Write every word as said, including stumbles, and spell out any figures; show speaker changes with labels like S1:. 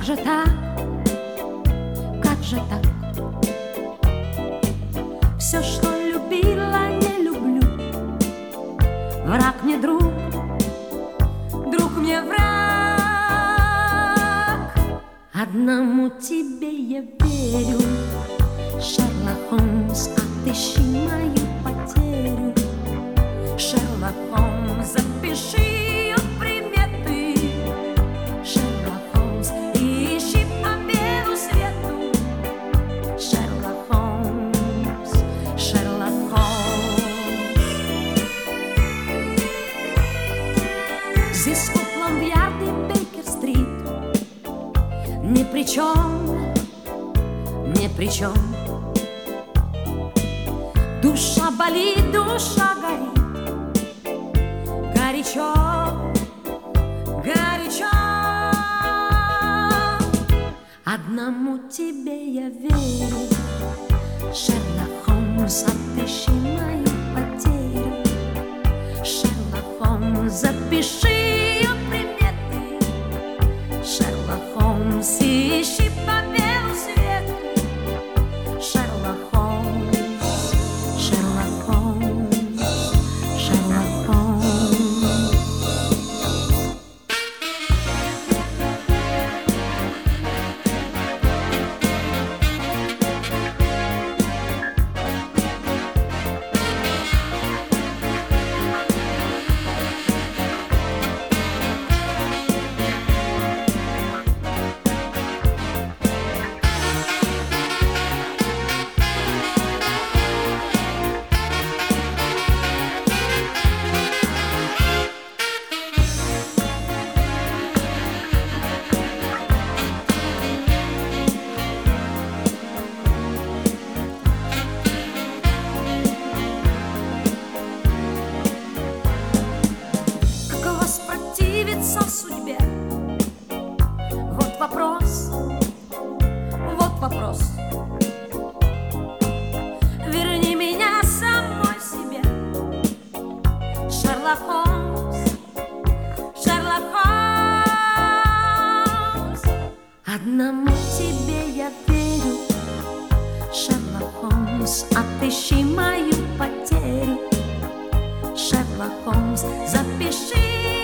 S1: же так? Как же так? Все, что любила, не люблю. Враг мне друг, друг мне враг. Одному тебе я верю, Шерлок Холмс, отыщи мою потерю. Шерлок Холмс, запиши ее приметы. Шерлок Холмс, ищи по белу свету. Шерлок Холмс, Шерлок Холмс. Здесь Скотланд-Ярд и Бейкер-стрит ни при чем, ни при чем. Душа болит, душа горит, горячо, горячо. Одному тебе я верю, Шерлок Холмс, отыщи мою потерю. Шерлок Холмс, запиши ее приметы. Шерлок Холмс, ищи по белу свету. Шерлок Холмс, Шерлок Холмс, Шерлок Холмс. Судьбе. Вот вопрос, вот вопрос. Верни меня самой себе, Шерлок Холмс, Шерлок Холмс. Одному тебе я верю, Шерлок Холмс, отыщи мою потерю. Шерлок Холмс, запиши